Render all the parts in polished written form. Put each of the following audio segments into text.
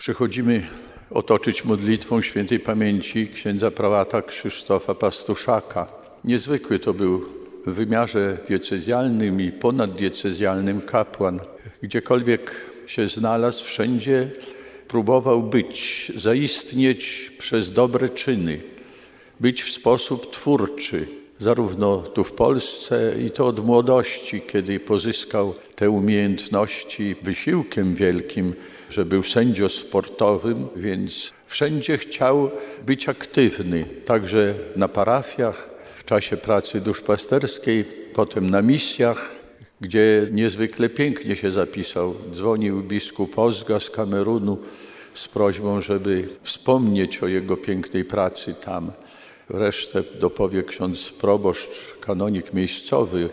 Przychodzimy otoczyć modlitwą świętej pamięci księdza prałata Krzysztofa Pastuszaka. Niezwykły to był w wymiarze diecezjalnym i ponaddiecezjalnym kapłan. Gdziekolwiek się znalazł, wszędzie próbował być, zaistnieć przez dobre czyny, być w sposób twórczy, zarówno tu w Polsce i to od młodości, kiedy pozyskał te umiejętności wysiłkiem wielkim, że był sędzią sportowym, więc wszędzie chciał być aktywny, także na parafiach, w czasie pracy duszpasterskiej, potem na misjach, gdzie niezwykle pięknie się zapisał. Dzwonił biskup Ozga z Kamerunu z prośbą, żeby wspomnieć o jego pięknej pracy tam. Resztę dopowie ksiądz proboszcz, kanonik miejscowy,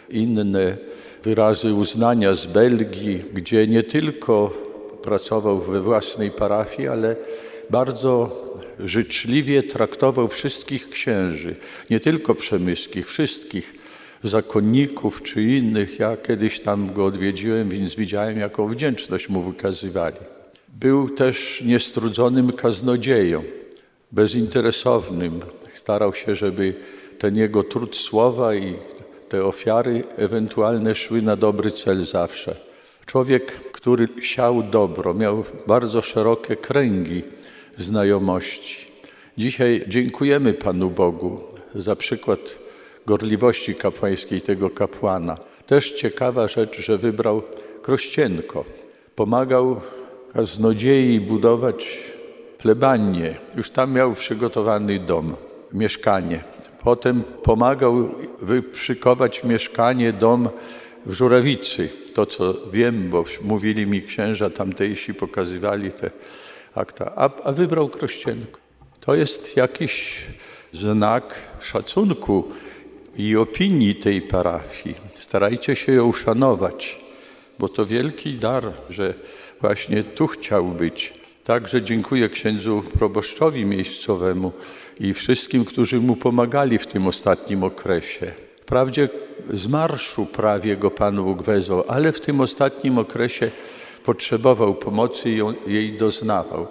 inne wyrazy uznania z Belgii, gdzie nie tylko pracował we własnej parafii, ale bardzo życzliwie traktował wszystkich księży, nie tylko przemyskich, wszystkich zakonników czy innych. Ja kiedyś tam go odwiedziłem, więc widziałem, jaką wdzięczność mu wykazywali. Był też niestrudzonym kaznodzieją, bezinteresownym. Starał się, żeby ten jego trud słowa i te ofiary ewentualne szły na dobry cel zawsze. Człowiek, który siał dobro, miał bardzo szerokie kręgi znajomości. Dzisiaj dziękujemy Panu Bogu za przykład gorliwości kapłańskiej tego kapłana. Też ciekawa rzecz, że wybrał Krościenko. Pomagał kaznodziei budować plebanię. Już tam miał przygotowany dom, mieszkanie. Potem pomagał wyprzykować mieszkanie, dom w Żurawicy. To, co wiem, bo mówili mi księża tamtejsi, pokazywali te akta, a wybrał Krościenko. To jest jakiś znak szacunku i opinii tej parafii. Starajcie się ją uszanować, bo to wielki dar, że właśnie tu chciał być. Także dziękuję księdzu proboszczowi miejscowemu i wszystkim, którzy mu pomagali w tym ostatnim okresie. Wprawdzie z marszu prawie go Pan Bóg wezwał, ale w tym ostatnim okresie potrzebował pomocy i jej doznawał.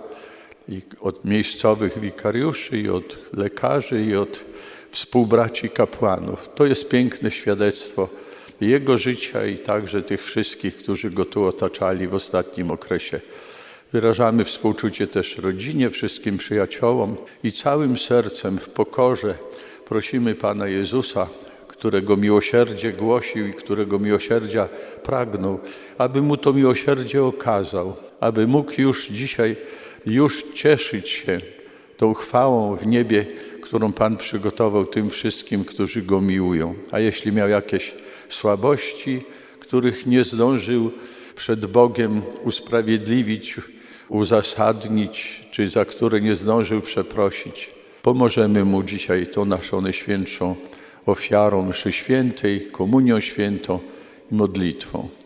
I od miejscowych wikariuszy, i od lekarzy, i od współbraci kapłanów. To jest piękne świadectwo jego życia i także tych wszystkich, którzy go tu otaczali w ostatnim okresie. Wyrażamy współczucie też rodzinie, wszystkim przyjaciołom i całym sercem w pokorze prosimy Pana Jezusa, którego miłosierdzie głosił i którego miłosierdzia pragnął, aby mu to miłosierdzie okazał, aby mógł już dzisiaj cieszyć się tą chwałą w niebie, którą Pan przygotował tym wszystkim, którzy Go miłują. A jeśli miał jakieś słabości, których nie zdążył przed Bogiem usprawiedliwić, uzasadnić, czy za które nie zdążył przeprosić, pomożemy mu dzisiaj tą naszą najświętszą ofiarą mszy świętej, komunią świętą i modlitwą.